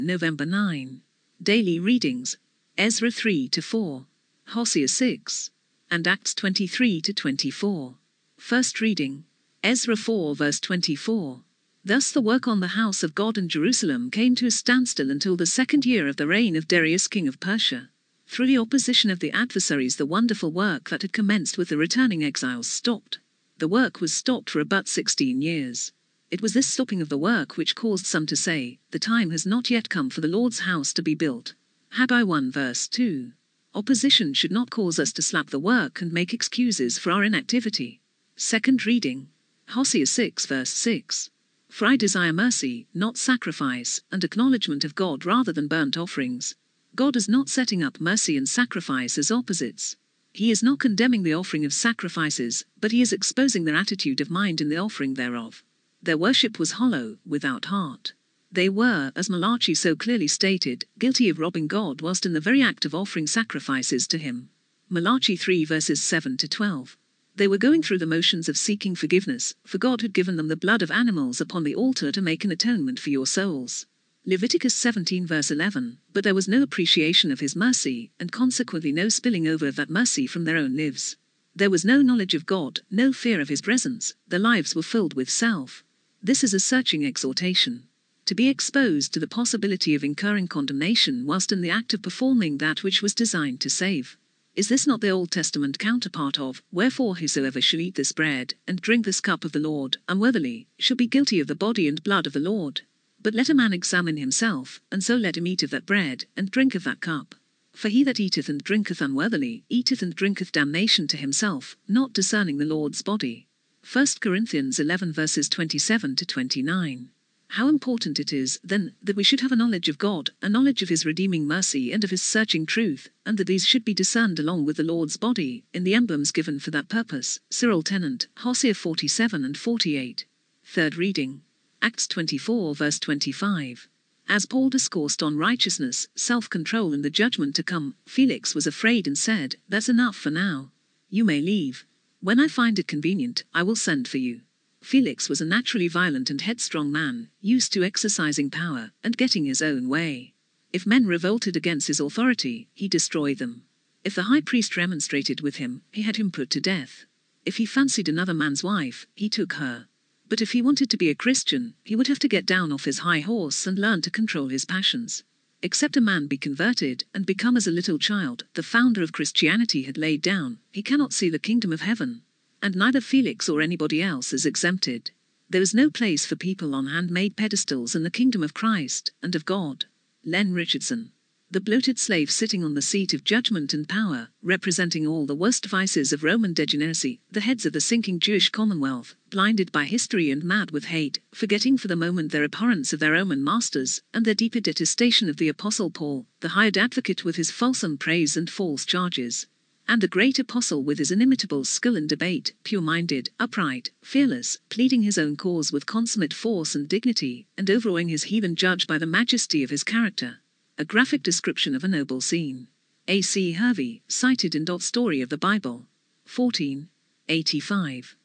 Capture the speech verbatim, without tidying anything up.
November ninth. Daily readings: Ezra three to four, Hosea six, and Acts twenty-three to twenty-four. First reading: Ezra four verse twenty-four. Thus the work on the house of God in Jerusalem came to a standstill until the second year of the reign of Darius king of Persia. Through the opposition of the adversaries, the wonderful work that had commenced with the returning exiles stopped. The work was stopped for about sixteen years. It was this stopping of the work which caused some to say, "The time has not yet come for the Lord's house to be built." Haggai one verse two. Opposition should not cause us to slap the work and make excuses for our inactivity. Second reading: Hosea six verse six. For I desire mercy, not sacrifice, and acknowledgement of God rather than burnt offerings. God is not setting up mercy and sacrifice as opposites. He is not condemning the offering of sacrifices, but he is exposing their attitude of mind in the offering thereof. Their worship was hollow, without heart. They were, as Malachi so clearly stated, guilty of robbing God whilst in the very act of offering sacrifices to him. Malachi three verses seven to twelve. They were going through the motions of seeking forgiveness, for God had given them the blood of animals upon the altar to make an atonement for your souls. Leviticus seventeen verse eleven. But there was no appreciation of his mercy, and consequently no spilling over of that mercy from their own lives. There was no knowledge of God, no fear of his presence. Their lives were filled with self. This is a searching exhortation. To be exposed to the possibility of incurring condemnation whilst in the act of performing that which was designed to save. Is this not the Old Testament counterpart of, "Wherefore whosoever shall eat this bread, and drink this cup of the Lord, unworthily, shall be guilty of the body and blood of the Lord? But let a man examine himself, and so let him eat of that bread, and drink of that cup. For he that eateth and drinketh unworthily, eateth and drinketh damnation to himself, not discerning the Lord's body." First Corinthians eleven verses twenty-seven to twenty-nine. How important it is, then, that we should have a knowledge of God, a knowledge of his redeeming mercy and of his searching truth, and that these should be discerned along with the Lord's body, in the emblems given for that purpose. Cyril Tennant, Hosea forty-seven and forty-eight. Third reading: Acts twenty-four verse twenty-five. As Paul discoursed on righteousness, self-control and the judgment to come, Felix was afraid and said, "That's enough for now. You may leave. When I find it convenient, I will send for you." Felix was a naturally violent and headstrong man, used to exercising power and getting his own way. If men revolted against his authority, he destroyed them. If the high priest remonstrated with him, he had him put to death. If he fancied another man's wife, he took her. But if he wanted to be a Christian, he would have to get down off his high horse and learn to control his passions. Except a man be converted and become as a little child, the founder of Christianity had laid down, he cannot see the kingdom of heaven. And neither Felix or anybody else is exempted. There is no place for people on handmade pedestals in the kingdom of Christ and of God. Len Richardson. The bloated slave sitting on the seat of judgment and power, representing all the worst vices of Roman degeneracy, the heads of the sinking Jewish commonwealth, blinded by history and mad with hate, forgetting for the moment their abhorrence of their Roman masters, and their deeper detestation of the Apostle Paul, the hired advocate with his fulsome praise and false charges. And the great apostle with his inimitable skill in debate, pure-minded, upright, fearless, pleading his own cause with consummate force and dignity, and overawing his heathen judge by the majesty of his character. A graphic description of a noble scene. A C Hervey, cited in Dot Story of the Bible. fourteen eighty-five.